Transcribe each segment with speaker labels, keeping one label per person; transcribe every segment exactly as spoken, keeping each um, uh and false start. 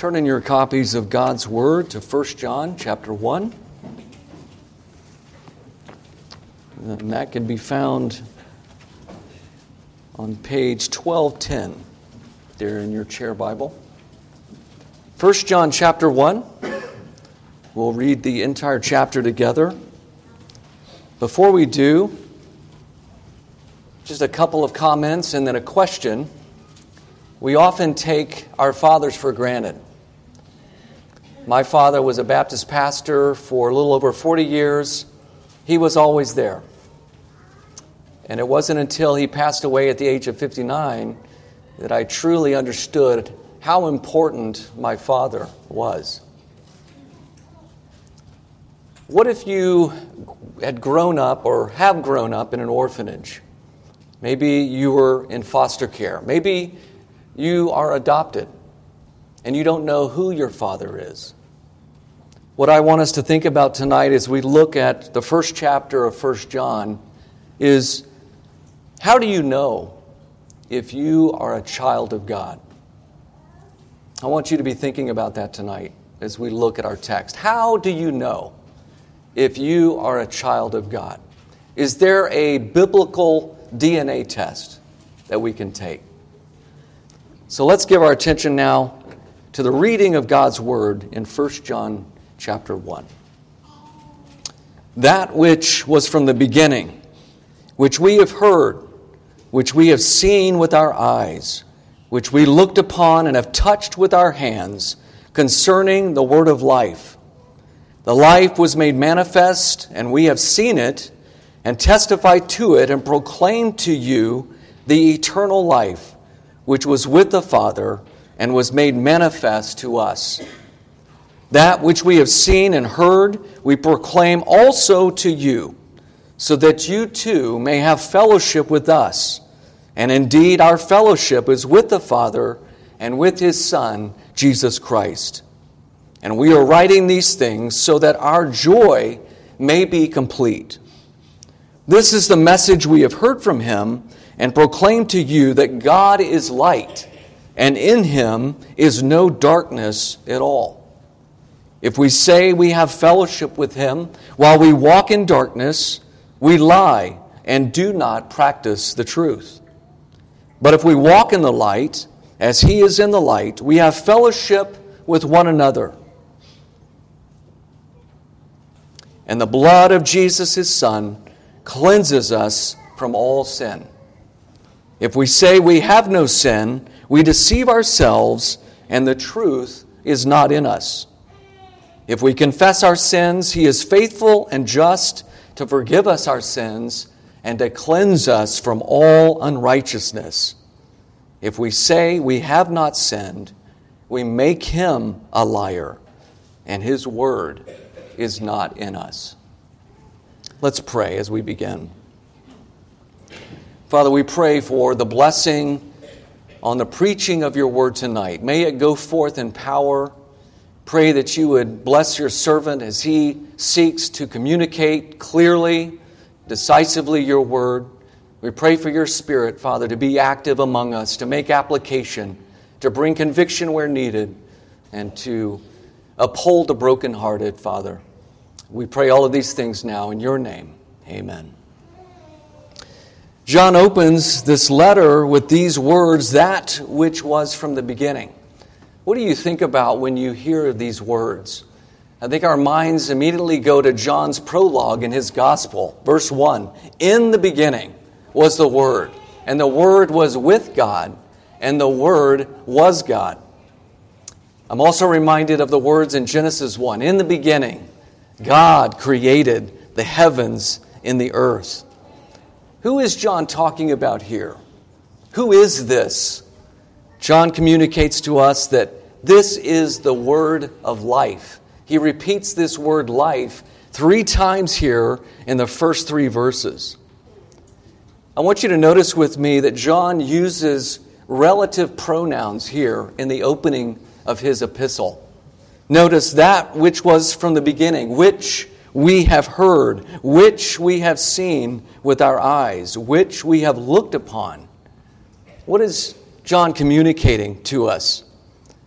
Speaker 1: Turn in your copies of God's Word to First John chapter one. And that can be found on page twelve ten there in your chair Bible. First John chapter one. We'll read the entire chapter together. Before we do, just a couple of comments and then a question. We often take our fathers for granted. My father was a Baptist pastor for a little over forty years. He was always there. And it wasn't until he passed away at the age of fifty-nine that I truly understood how important my father was. What if you had grown up or have grown up in an orphanage? Maybe you were in foster care. Maybe you are adopted and you don't know who your father is. What I want us to think about tonight as we look at the first chapter of First John is, how do you know if you are a child of God? I want you to be thinking about that tonight as we look at our text. How do you know if you are a child of God? Is there a biblical D N A test that we can take? So let's give our attention now to the reading of God's Word in First John chapter one. That which was from the beginning, which we have heard, which we have seen with our eyes, which we looked upon and have touched with our hands, concerning the word of life. The life was made manifest, and we have seen it, and testify to it, and proclaim to you the eternal life, which was with the Father, and was made manifest to us. That which we have seen and heard, we proclaim also to you, so that you too may have fellowship with us. And indeed, our fellowship is with the Father and with His Son, Jesus Christ. And we are writing these things so that our joy may be complete. This is the message we have heard from Him and proclaim to you, that God is light, and in Him is no darkness at all. If we say we have fellowship with Him while we walk in darkness, we lie and do not practice the truth. But if we walk in the light, as He is in the light, we have fellowship with one another. And the blood of Jesus, His Son, cleanses us from all sin. If we say we have no sin, we deceive ourselves, and the truth is not in us. If we confess our sins, He is faithful and just to forgive us our sins and to cleanse us from all unrighteousness. If we say we have not sinned, we make Him a liar, and His word is not in us. Let's pray as we begin. Father, we pray for the blessing on the preaching of your word tonight. May it go forth in power. Pray that you would bless your servant as he seeks to communicate clearly, decisively your word. We pray for your Spirit, Father, to be active among us, to make application, to bring conviction where needed, and to uphold the brokenhearted, Father. We pray all of these things now in your name. Amen. John opens this letter with these words, that which was from the beginning. What do you think about when you hear these words? I think our minds immediately go to John's prologue in his gospel. Verse one, in the beginning was the Word, and the Word was with God, and the Word was God. I'm also reminded of the words in Genesis one, in the beginning, God created the heavens and the earth. Who is John talking about here? Who is this? John communicates to us that this is the word of life. He repeats this word life three times here in the first three verses. I want you to notice with me that John uses relative pronouns here in the opening of his epistle. Notice that which was from the beginning, which we have heard, which we have seen with our eyes, which we have looked upon. What is John communicating to us?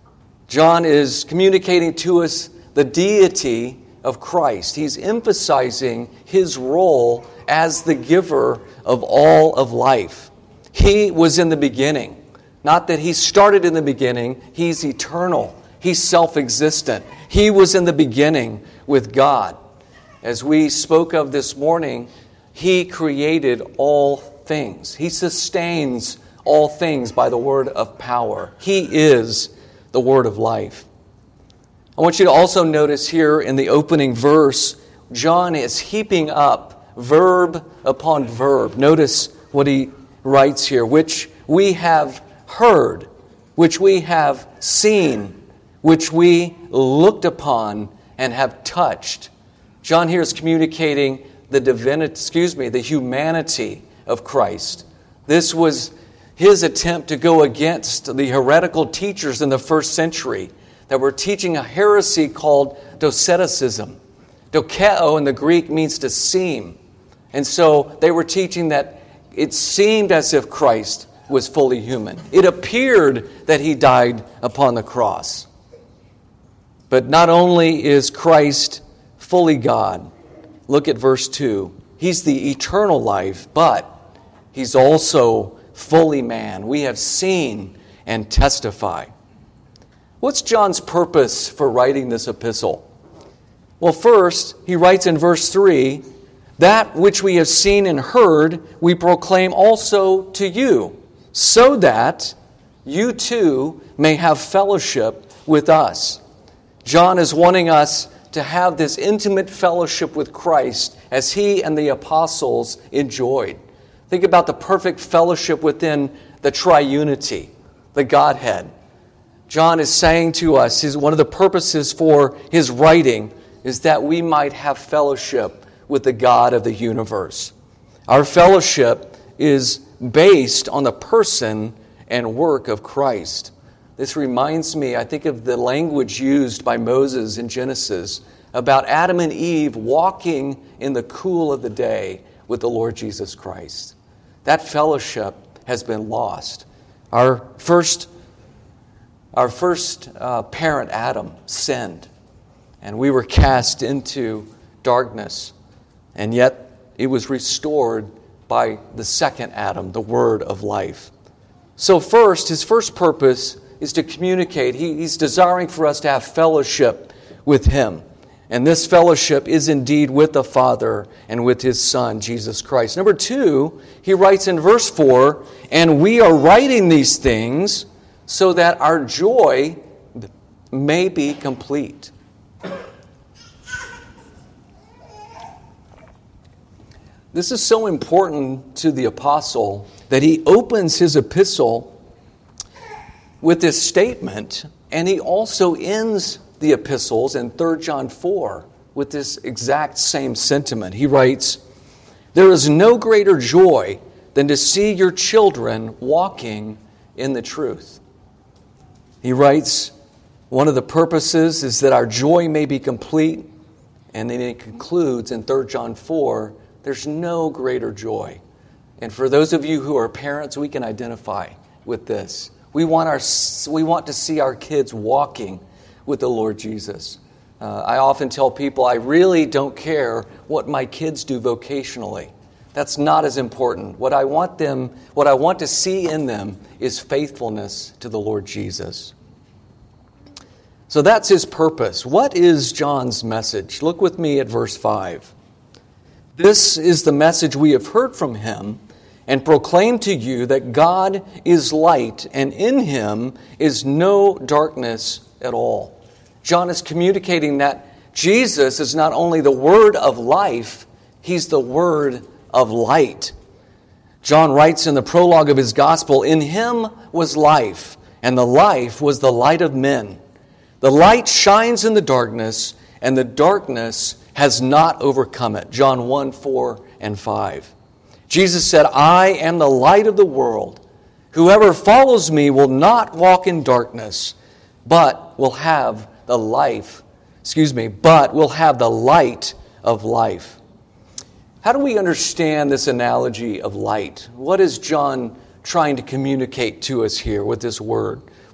Speaker 1: John is communicating to us the deity of Christ. He's emphasizing his role as the giver of all of life. He was in the beginning. Not that he started in the beginning. He's eternal. He's self-existent. He was in the beginning with God. As we spoke of this morning, he created all things. He sustains all things by the word of power. He is the word of life. I want you to also notice here in the opening verse, John is heaping up verb upon verb. Notice what he writes here, which we have heard, which we have seen, which we looked upon and have touched. John here is communicating the divinity, excuse me, the humanity of Christ. This was his attempt to go against the heretical teachers in the first century that were teaching a heresy called Doceticism. Dokeo in the Greek means to seem. And so they were teaching that it seemed as if Christ was fully human. It appeared that he died upon the cross. But not only is Christ fully God, look at verse two. He's the eternal life, but he's also fully man. We have seen and testify. What's John's purpose for writing this epistle? Well, first, he writes in verse three, that which we have seen and heard, we proclaim also to you, so that you too may have fellowship with us. John is wanting us to have this intimate fellowship with Christ as he and the apostles enjoyed. Think about the perfect fellowship within the triunity, the Godhead. John is saying to us, his, one of the purposes for his writing is that we might have fellowship with the God of the universe. Our fellowship is based on the person and work of Christ. This reminds me, I think, of the language used by Moses in Genesis about Adam and Eve walking in the cool of the day with the Lord Jesus Christ. That fellowship has been lost. Our first, our first uh, parent, Adam, sinned, and we were cast into darkness. And yet it was restored by the second Adam, the Word of life. So first, his first purpose is to communicate. He, he's desiring for us to have fellowship with him. And this fellowship is indeed with the Father and with his Son, Jesus Christ. Number two, he writes in verse four, and we are writing these things so that our joy may be complete. This is so important to the apostle that he opens his epistle with this statement, and he also ends the epistles in Third John four with this exact same sentiment. He writes, there is no greater joy than to see your children walking in the truth. He writes, one of the purposes is that our joy may be complete, and then he concludes in Third John four, there's no greater joy. And for those of you who are parents, we can identify with this. We want our we want to see our kids walking with the Lord Jesus. Uh, I often tell people I really don't care what my kids do vocationally. That's not as important. What I want them, what I want to see in them is faithfulness to the Lord Jesus. So that's his purpose. What is John's message? Look with me at verse five. This is the message we have heard from him and proclaim to you that God is light, and in him is no darkness at all. John is communicating that Jesus is not only the word of life, he's the word of light. John writes in the prologue of his gospel, in him was life, and the life was the light of men. The light shines in the darkness, and the darkness has not overcome it. John one, four, and five. Jesus said, I am the light of the world. Whoever follows me will not walk in darkness, but will have the life, excuse me, but will have the light of life. How do we understand this analogy of light? What is John trying to communicate to us here with this word?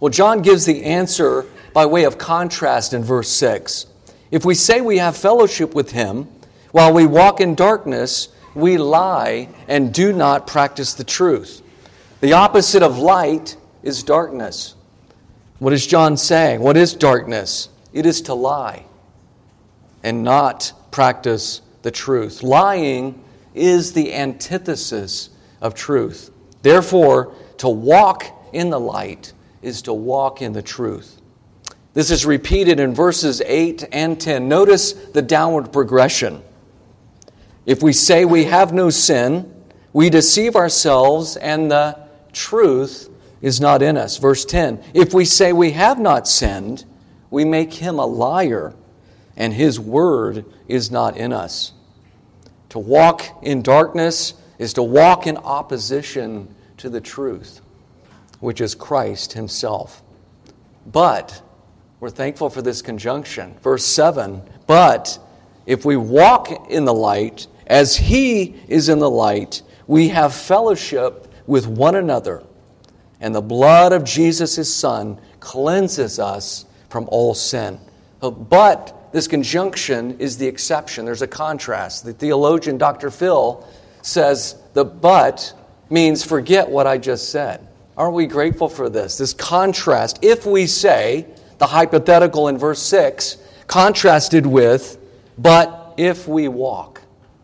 Speaker 1: Well, John gives the answer by way of contrast in verse six. If we say we have fellowship with him while we walk in darkness, we lie and do not practice the truth. The opposite of light is darkness. What is John saying? What is darkness? It is to lie and not practice the truth. Lying is the antithesis of truth. Therefore, to walk in the light is to walk in the truth. This is repeated in verses eight and ten. Notice the downward progression. If we say we have no sin, we deceive ourselves and the truth is not in us. Verse ten. If we say we have not sinned, we make him a liar and his word is not in us. To walk in darkness is to walk in opposition to the truth, which is Christ himself. But we're thankful for this conjunction. Verse seven, but if we walk in the light, as he is in the light, we have fellowship with one another, and the blood of Jesus, his Son, cleanses us from all sin. But this conjunction is the exception. There's a contrast. The theologian Doctor Phil says the but means forget what I just said. Aren't we grateful for this? This contrast. If we say, the hypothetical in verse six, contrasted with, but if we walk.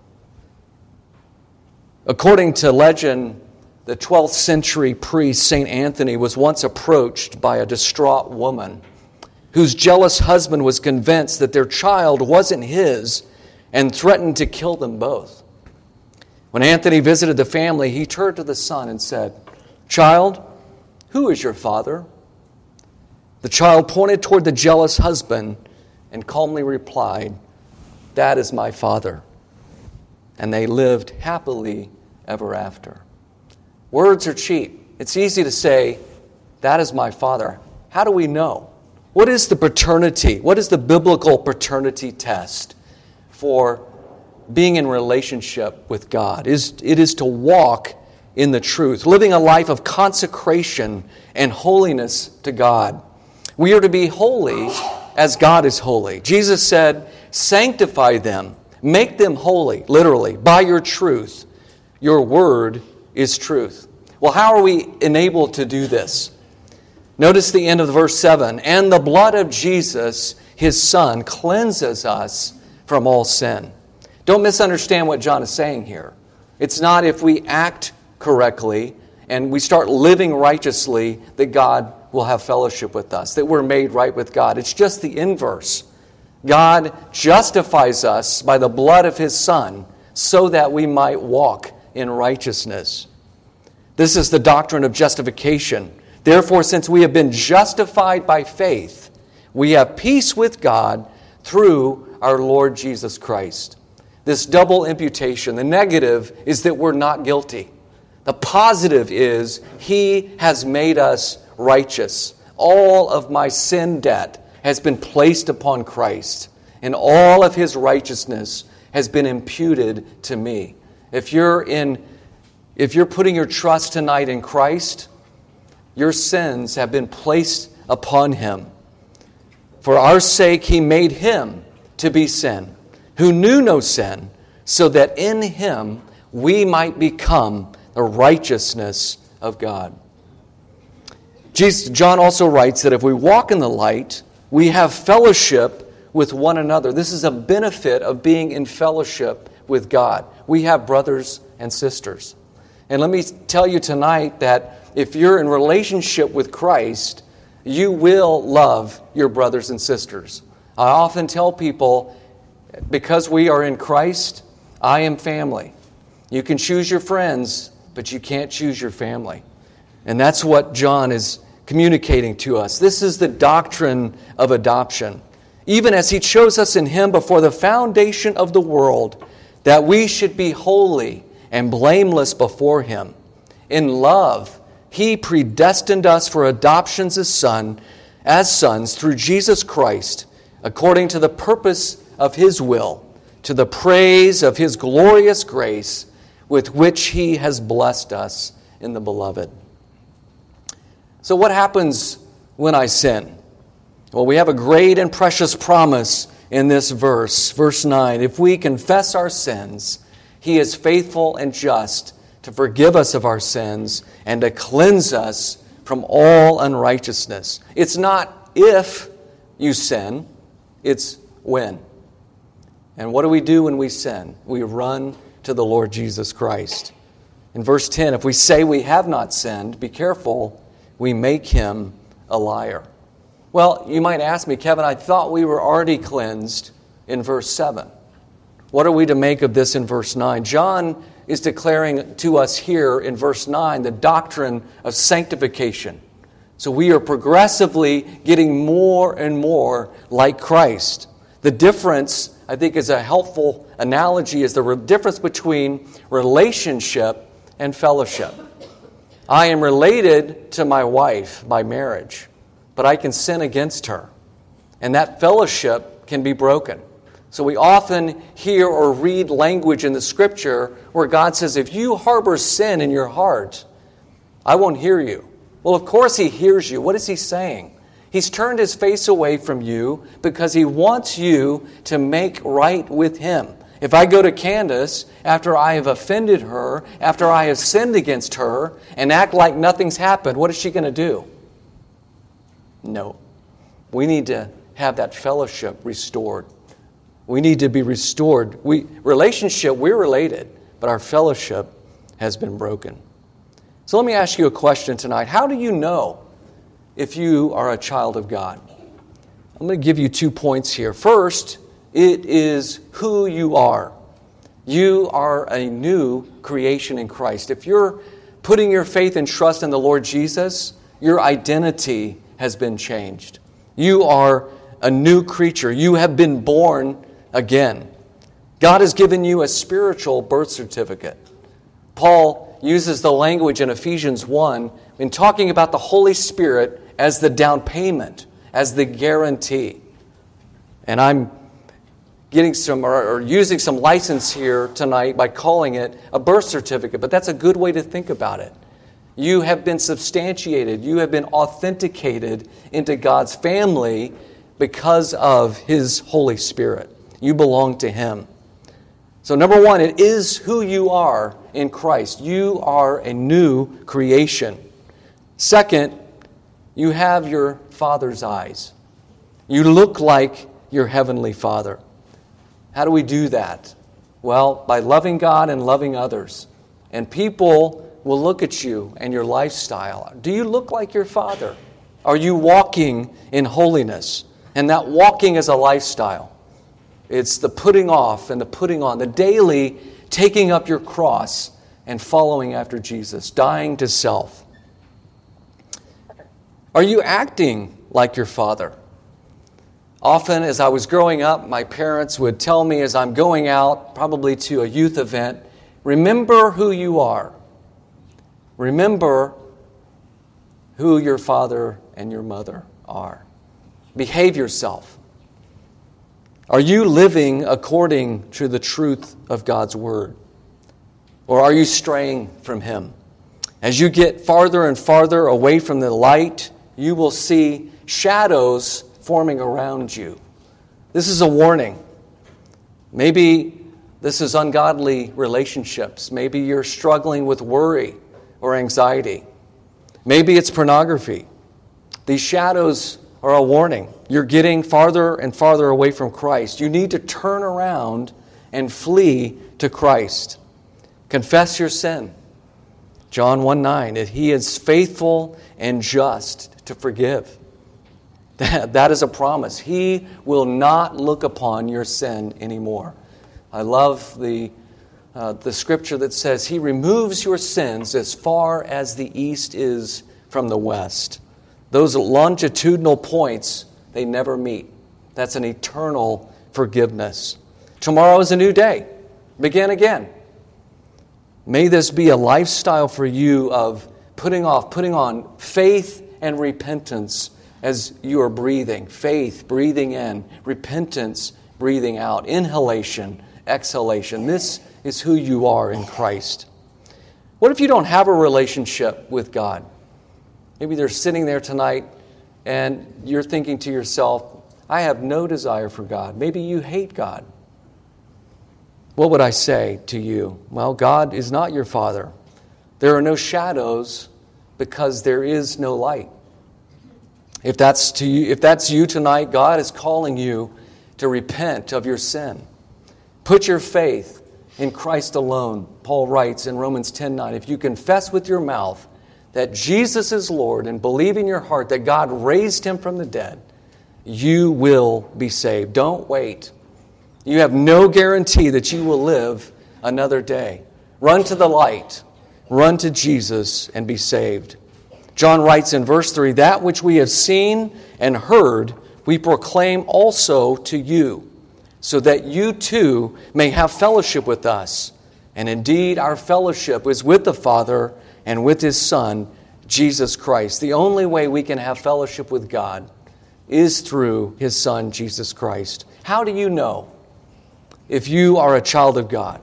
Speaker 1: According to legend, the twelfth century priest Saint Anthony was once approached by a distraught woman whose jealous husband was convinced that their child wasn't his and threatened to kill them both. When Anthony visited the family, he turned to the son and said, "Child, who is your father?" The child pointed toward the jealous husband and calmly replied, "That is my father." And they lived happily ever after. Words are cheap. It's easy to say, "That is my father." How do we know? What is the paternity? What is the biblical paternity test for being in relationship with God? It is to walk in the truth, living a life of consecration and holiness to God. We are to be holy as God is holy. Jesus said, "Sanctify them, make them holy," literally, by your truth. Your word is truth. Well, how are we enabled to do this? Notice the end of verse seven. And the blood of Jesus, his Son, cleanses us from all sin. Don't misunderstand what John is saying here. It's not if we act correctly and we start living righteously that God will have fellowship with us, that we're made right with God. It's just the inverse. God justifies us by the blood of his Son so that we might walk in righteousness. This is the doctrine of justification. Therefore, since we have been justified by faith, we have peace with God through our Lord Jesus Christ. This double imputation, the negative is that we're not guilty. The positive is he has made us righteous. All of my sin debt has been placed upon Christ, and all of his righteousness has been imputed to me. If you're in, if you're putting your trust tonight in Christ, your sins have been placed upon him. For our sake, he made him to be sin, who knew no sin, so that in him we might become the righteousness of God. Jesus, John also writes that if we walk in the light, we have fellowship with one another. This is a benefit of being in fellowship with God. We have brothers and sisters. And let me tell you tonight that if you're in relationship with Christ, you will love your brothers and sisters. I often tell people, because we are in Christ, I am family. You can choose your friends, but you can't choose your family. And that's what John is communicating to us. This is the doctrine of adoption. Even as he chose us in him before the foundation of the world, that we should be holy and blameless before him. In love, he predestined us for adoptions as son, as sons through Jesus Christ, according to the purpose of his will, to the praise of his glorious grace, with which he has blessed us in the beloved. So what happens when I sin? Well, we have a great and precious promise in this verse, verse nine. If we confess our sins, He is faithful and just to forgive us of our sins and to cleanse us from all unrighteousness. It's not if you sin, it's when. And what do we do when we sin? We run to the Lord Jesus Christ. In verse ten, if we say we have not sinned, be careful, we make Him a liar. Well, you might ask me, Kevin, I thought we were already cleansed in verse seven. What are we to make of this in verse nine? John is declaring to us here in verse nine the doctrine of sanctification. So we are progressively getting more and more like Christ. The difference, I think, is a helpful analogy, is the re- difference between relationship and fellowship. I am related to my wife by marriage, but I can sin against her, and that fellowship can be broken. So we often hear or read language in the Scripture where God says, if you harbor sin in your heart, I won't hear you. Well, of course He hears you. What is He saying? He's turned His face away from you because He wants you to make right with Him. If I go to Candace after I have offended her, after I have sinned against her, and act like nothing's happened, what is she going to do? No. We need to have that fellowship restored. We need to be restored. We relationship, we're related, but our fellowship has been broken. So let me ask you a question tonight. How do you know if you are a child of God? I'm going to give you two points here. First, it is who you are. You are a new creation in Christ. If you're putting your faith and trust in the Lord Jesus, your identity has been changed. You are a new creature. You have been born again. God has given you a spiritual birth certificate. Paul uses the language in Ephesians one in talking about the Holy Spirit as the down payment, as the guarantee. And I'm getting some or, or using some license here tonight by calling it a birth certificate, but that's a good way to think about it. You have been substantiated, you have been authenticated into God's family because of His Holy Spirit. You belong to Him. So number one, it is who you are in Christ. You are a new creation. Second, you have your Father's eyes. You look like your Heavenly Father. How do we do that? Well, by loving God and loving others. And people will look at you and your lifestyle. Do you look like your Father? Are you walking in holiness? And that walking is a lifestyle. It's the putting off and the putting on, the daily taking up your cross and following after Jesus, dying to self. Are you acting like your Father? Often, as I was growing up, my parents would tell me as I'm going out, probably to a youth event, remember who you are. Remember who your father and your mother are. Behave yourself. Are you living according to the truth of God's Word? Or are you straying from Him? As you get farther and farther away from the light, you will see shadows forming around you. This is a warning. Maybe this is ungodly relationships. Maybe you're struggling with worry or anxiety. Maybe it's pornography. These shadows are a warning. You're getting farther and farther away from Christ. You need to turn around and flee to Christ. Confess your sin. John one nine, that He is faithful and just to forgive. That, that is a promise. He will not look upon your sin anymore. I love the, uh, the scripture that says He removes your sins as far as the east is from the west. Those longitudinal points, they never meet. That's an eternal forgiveness. Tomorrow is a new day. Begin again. May this be a lifestyle for you of putting off, putting on faith and repentance as you are breathing. Faith, breathing in. Repentance, breathing out. Inhalation, exhalation. This is who you are in Christ. What if you don't have a relationship with God? Maybe they're sitting there tonight and you're thinking to yourself, I have no desire for God. Maybe you hate God. What would I say to you? Well, God is not your Father. There are no shadows because there is no light. If that's to you, if that's you tonight, God is calling you to repent of your sin. Put your faith in Christ alone. Paul writes in Romans ten nine, if you confess with your mouth that Jesus is Lord and believe in your heart that God raised him from the dead, you will be saved. Don't wait. You have no guarantee that you will live another day. Run to the light. Run to Jesus and be saved. John writes in verse three, that which we have seen and heard, we proclaim also to you, so that you too may have fellowship with us. And indeed, our fellowship is with the Father and with His Son, Jesus Christ. The only way we can have fellowship with God is through His Son, Jesus Christ. How do you know if you are a child of God?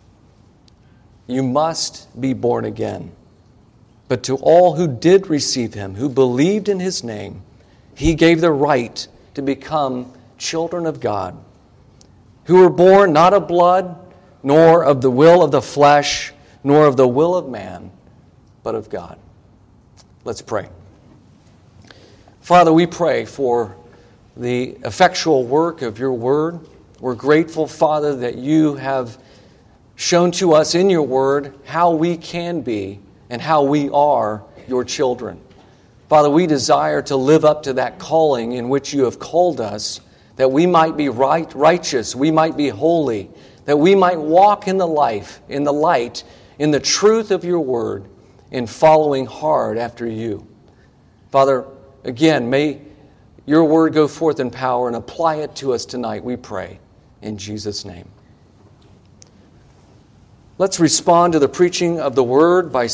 Speaker 1: You must be born again. But to all who did receive Him, who believed in His name, He gave the right to become children of God, who were born not of blood, nor of the will of the flesh, nor of the will of man, but of God. Let's pray. Father, we pray for the effectual work of your word. We're grateful, Father, that you have shown to us in your word how we can be and how we are your children. Father, we desire to live up to that calling in which you have called us, that we might be right, righteous, we might be holy, that we might walk in the life, in the light, in the truth of your word, in following hard after you. Father, again, may your word go forth in power and apply it to us tonight, we pray, in Jesus' name. Let's respond to the preaching of the word by